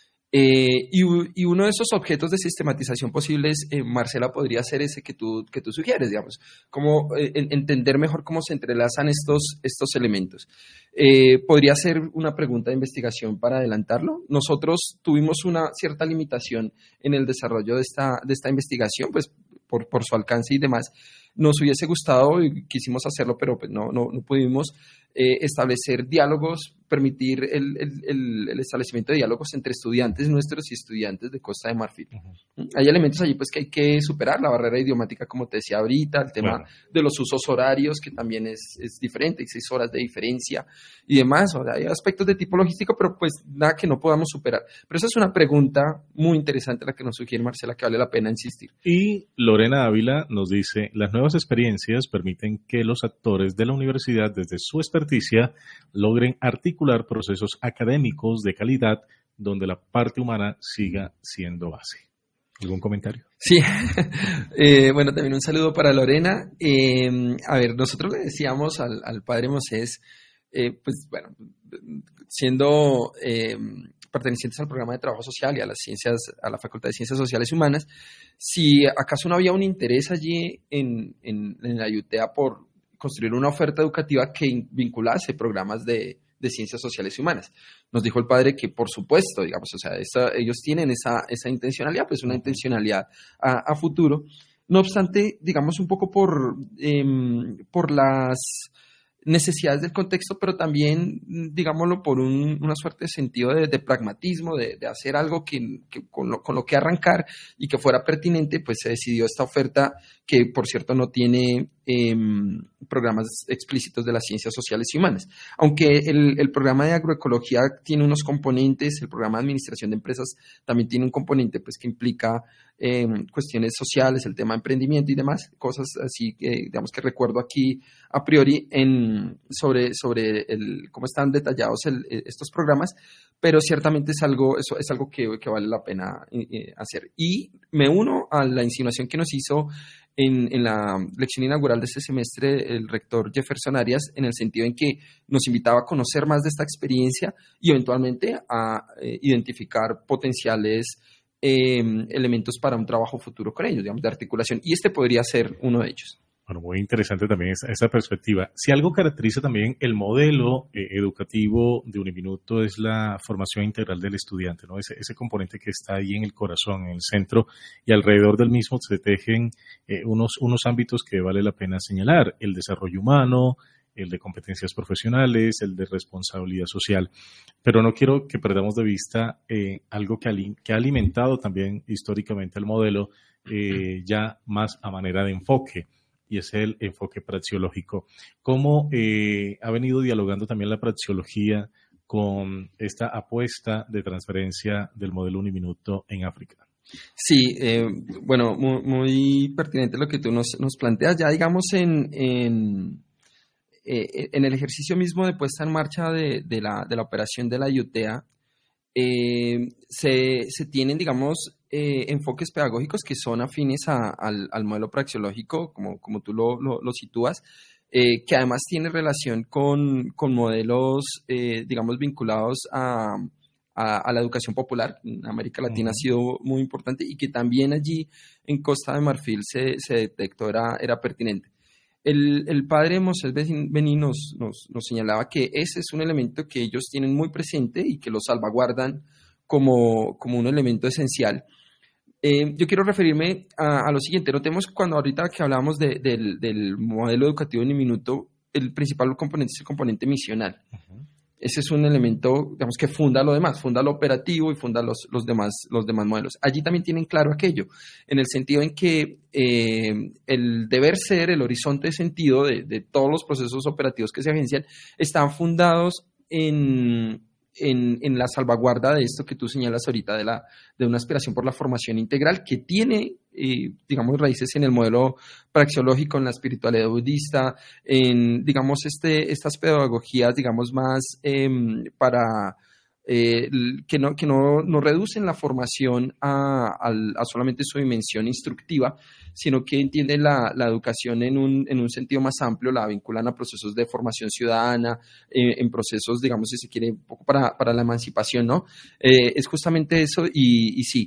Y uno de esos objetos de sistematización posibles, Marcela, podría ser ese que tú sugieres, digamos, como entender mejor cómo se entrelazan estos elementos. Podría ser una pregunta de investigación para adelantarlo. Nosotros tuvimos una cierta limitación en el desarrollo de esta investigación, pues por su alcance y demás. Nos hubiese gustado y quisimos hacerlo, pero pues no pudimos establecer diálogos, permitir el establecimiento de diálogos entre estudiantes nuestros y estudiantes de Costa de Marfil. Uh-huh. Hay elementos allí pues que hay que superar, la barrera idiomática, como te decía ahorita, el tema de los usos horarios, que también es diferente, hay 6 horas de diferencia y demás. O sea, hay aspectos de tipo logístico, pero pues nada que no podamos superar. Pero esa es una pregunta muy interesante la que nos sugiere Marcela, que vale la pena insistir. Y Lorena Ávila nos dice, las nuevas experiencias permiten que los actores de la universidad, desde su experticia, logren articular procesos académicos de calidad donde la parte humana siga siendo base. ¿Algún comentario? Sí, bueno, también un saludo para Lorena. A ver, nosotros le decíamos al padre Moisés, pues bueno, siendo pertenecientes al programa de trabajo social y a la Facultad de Ciencias Sociales y Humanas, si acaso no había un interés allí en la UTEA por construir una oferta educativa que vinculase programas de ciencias sociales y humanas. Nos dijo el padre que, por supuesto, digamos, o sea, ellos tienen esa intencionalidad, pues una intencionalidad a futuro. No obstante, digamos, un poco por las necesidades del contexto, pero también, digámoslo, por una suerte de sentido de pragmatismo, de hacer algo con lo que arrancar y que fuera pertinente, pues se decidió esta oferta que, por cierto, no tiene programas explícitos de las ciencias sociales y humanas. Aunque el programa de agroecología tiene unos componentes, el programa de administración de empresas también tiene un componente pues, que implica cuestiones sociales, el tema de emprendimiento y demás, cosas así que digamos que recuerdo aquí a priori sobre cómo están detallados estos programas, pero ciertamente es algo que vale la pena hacer. Y me uno a la insinuación que nos hizo en la lección inaugural de este semestre el rector Jefferson Arias, en el sentido en que nos invitaba a conocer más de esta experiencia y eventualmente a identificar potenciales elementos para un trabajo futuro con ellos, digamos, de articulación. Y este podría ser uno de ellos. Bueno, muy interesante también esa perspectiva. Si algo caracteriza también el modelo educativo de Uniminuto es la formación integral del estudiante, ¿no? Ese componente que está ahí en el corazón, en el centro, y alrededor del mismo se tejen unos ámbitos que vale la pena señalar: el desarrollo humano, el de competencias profesionales, el de responsabilidad social. Pero no quiero que perdamos de vista algo que ha alimentado también históricamente el modelo, ya más a manera de enfoque, y es el enfoque praxeológico. ¿Cómo ha venido dialogando también la praxeología con esta apuesta de transferencia del modelo Uniminuto en África? Sí, bueno, muy pertinente lo que tú nos planteas. Ya digamos en el ejercicio mismo de puesta en marcha de la operación de la IUTEA, se tienen, digamos, enfoques pedagógicos que son afines al modelo praxeológico, como tú lo sitúas, que además tiene relación con modelos, digamos, vinculados a la educación popular. En América Latina ha sido muy importante y que también allí en Costa de Marfil se detectó era pertinente. El padre Mosés Bení nos señalaba que ese es un elemento que ellos tienen muy presente y que lo salvaguardan como un elemento esencial. Yo quiero referirme a lo siguiente. Notemos cuando ahorita que hablábamos del modelo educativo en un minuto, el principal componente es el componente misional. Uh-huh. Ese es un elemento, digamos, que funda lo demás, funda lo operativo y funda los demás modelos. Allí también tienen claro aquello, en el sentido en que el deber ser, el horizonte de sentido de todos los procesos operativos que se agencian, están fundados en la salvaguarda de esto que tú señalas ahorita, de una aspiración por la formación integral que tiene, digamos, raíces en el modelo praxeológico, en la espiritualidad budista, en, digamos, estas pedagogías, digamos, más para que no reducen la formación a solamente su dimensión instructiva, sino que entienden la educación en un sentido más amplio, la vinculan a procesos de formación ciudadana, en procesos, digamos, si se quiere, un poco para la emancipación, ¿no? Es justamente eso y sí,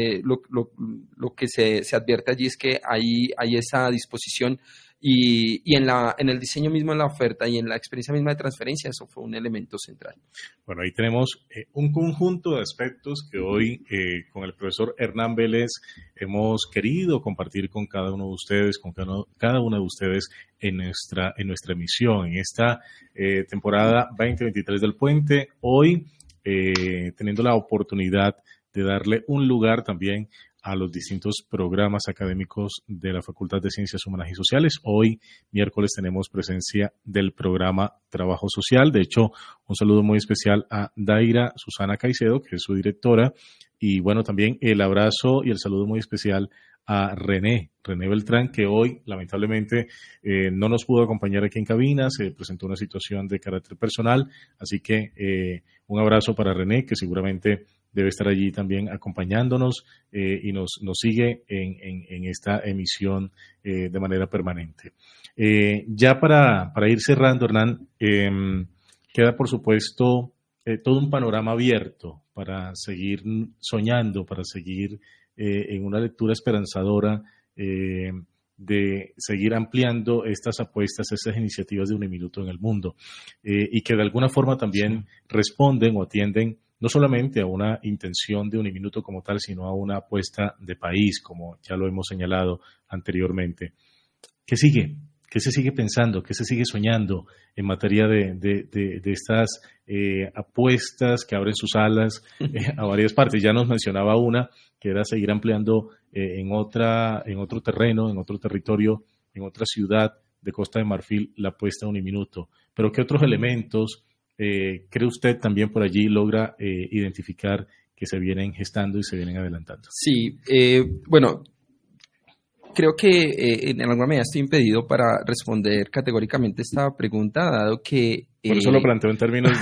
lo que se advierte allí es que hay esa disposición y en el diseño mismo de la oferta y en la experiencia misma de transferencia, eso fue un elemento central. Bueno, ahí tenemos un conjunto de aspectos que hoy con el profesor Hernán Vélez hemos querido compartir con cada uno de ustedes, con cada una de ustedes en nuestra emisión, en esta temporada 2023 del Puente, hoy teniendo la oportunidad de darle un lugar también a los distintos programas académicos de la Facultad de Ciencias Humanas y Sociales. Hoy, miércoles, tenemos presencia del programa Trabajo Social. De hecho, un saludo muy especial a Daira Susana Caicedo, que es su directora, y bueno, también el abrazo y el saludo muy especial a René Beltrán, que hoy, lamentablemente, no nos pudo acompañar aquí en cabina, se presentó una situación de carácter personal, así que un abrazo para René, que seguramente debe estar allí también acompañándonos y nos sigue en esta emisión de manera permanente. Ya para ir cerrando, Hernán, queda por supuesto todo un panorama abierto para seguir soñando, para seguir en una lectura esperanzadora de seguir ampliando estas apuestas, estas iniciativas de Uniminuto en el mundo y que de alguna forma también responden o atienden no solamente a una intención de Uniminuto como tal, sino a una apuesta de país, como ya lo hemos señalado anteriormente. ¿Qué sigue? ¿Qué se sigue pensando? ¿Qué se sigue soñando en materia de estas apuestas que abren sus alas a varias partes? Ya nos mencionaba una, que era seguir ampliando en otro terreno, en otro territorio, en otra ciudad de Costa de Marfil, la apuesta de Uniminuto. Pero ¿qué otros elementos cree usted también por allí logra identificar que se vienen gestando y se vienen adelantando? Sí, bueno, creo que en alguna medida estoy impedido para responder categóricamente esta pregunta, dado que... Por eso lo planteo en términos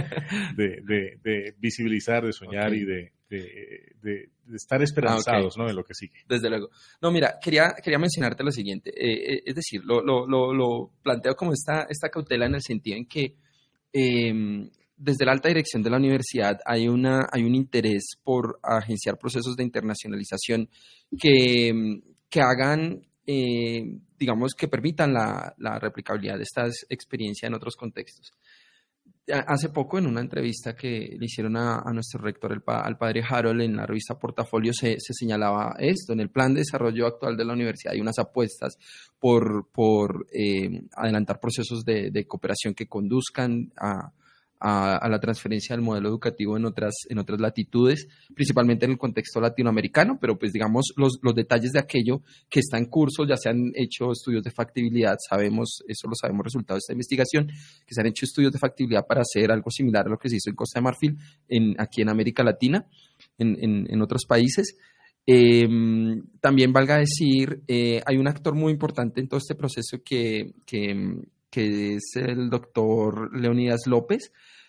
de visibilizar, de soñar, okay, y de estar esperanzados, okay, ¿no?, en lo que sigue. Desde luego. No, mira, quería mencionarte lo siguiente. Es decir, lo planteo como esta cautela en el sentido en que desde la alta dirección de la universidad hay un interés por agenciar procesos de internacionalización que hagan, digamos, que permitan la replicabilidad de esta experiencia en otros contextos. Hace poco, en una entrevista que le hicieron a nuestro rector, al padre Harold, en la revista Portafolio, se señalaba esto. En el plan de desarrollo actual de la universidad hay unas apuestas por adelantar procesos de cooperación que conduzcan a la transferencia del modelo educativo en otras latitudes, principalmente en el contexto latinoamericano, pero pues digamos los detalles de aquello que está en curso, ya se han hecho estudios de factibilidad, eso lo sabemos resultados de esta investigación, que se han hecho estudios de factibilidad para hacer algo similar a lo que se hizo en Costa de Marfil, aquí en América Latina, en otros países. También valga decir, hay un actor muy importante en todo este proceso que es el doctor Leonidas López,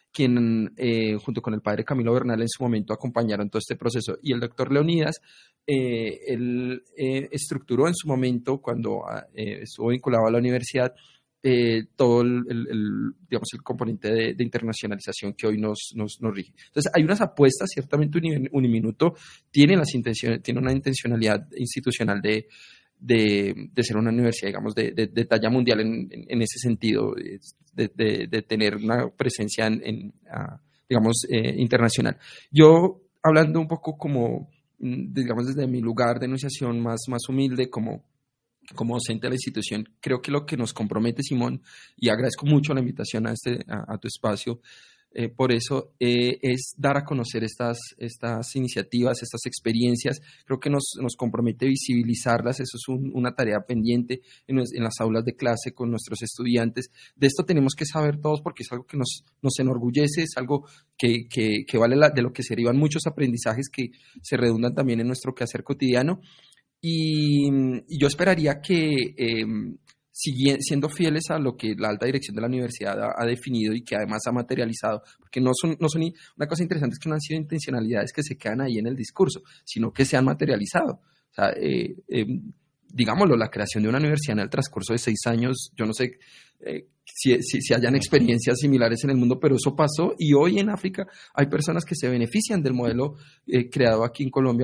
quien junto con el padre Camilo Bernal en su momento acompañaron todo este proceso. Y el doctor Leonidas, él estructuró en su momento, cuando estuvo vinculado a la universidad, todo digamos, el componente de internacionalización que hoy nos rige. Entonces, hay unas apuestas, ciertamente Uniminuto tiene una intencionalidad institucional de ser una universidad, digamos, de talla mundial en ese sentido, de tener una presencia digamos, internacional. Yo, hablando un poco como, digamos, desde mi lugar de enunciación más humilde, como docente de la institución, creo que lo que nos compromete, Simón, y agradezco mucho la invitación a tu espacio, por eso es dar a conocer estas iniciativas, estas experiencias. Creo que nos compromete visibilizarlas. Eso es una tarea pendiente en las aulas de clase con nuestros estudiantes. De esto tenemos que saber todos, porque es algo que nos enorgullece, es algo que vale de lo que se derivan muchos aprendizajes que se redundan también en nuestro quehacer cotidiano. Y yo esperaría que, siendo fieles a lo que la alta dirección de la universidad ha definido y que además ha materializado, porque no son una cosa interesante es que no han sido intencionalidades que se quedan ahí en el discurso, sino que se han materializado. O sea, digámoslo, la creación de una universidad en el transcurso de 6 años, yo no sé si hayan experiencias similares en el mundo, pero eso pasó, y hoy en África hay personas que se benefician del modelo creado aquí en Colombia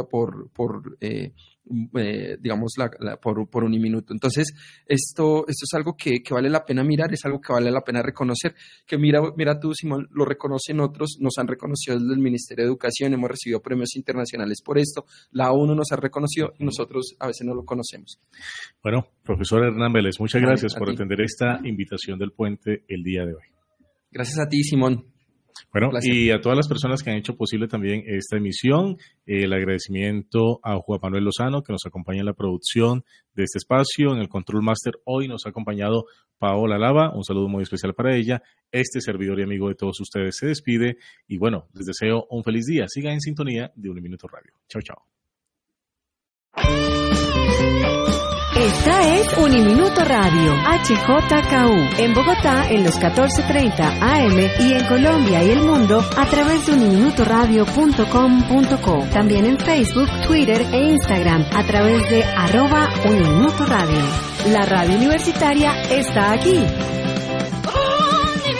digamos, por Uniminuto. Entonces, esto es algo que vale la pena mirar, es algo que vale la pena reconocer, que mira tú, Simón, lo reconocen otros, nos han reconocido desde el Ministerio de Educación, hemos recibido premios internacionales por esto, la ONU nos ha reconocido y nosotros a veces no lo conocemos. Bueno, profesor Hernán Vélez, muchas gracias por atender esta invitación del Puente el día de hoy. Gracias a ti, Simón. Bueno, y a todas las personas que han hecho posible también esta emisión, el agradecimiento a Juan Manuel Lozano, que nos acompaña en la producción de este espacio. En el Control Master hoy nos ha acompañado Paola Lava, un saludo muy especial para ella. Este servidor y amigo de todos ustedes se despide y bueno, les deseo un feliz día. Sigan en sintonía de Uniminuto Radio. Chao, chao. Esta es Uniminuto Radio, HJKU, en Bogotá en los 14:30 AM y en Colombia y el mundo a través de uniminutoradio.com.co. También en Facebook, Twitter e Instagram a través de @Uniminuto Radio. La radio universitaria está aquí.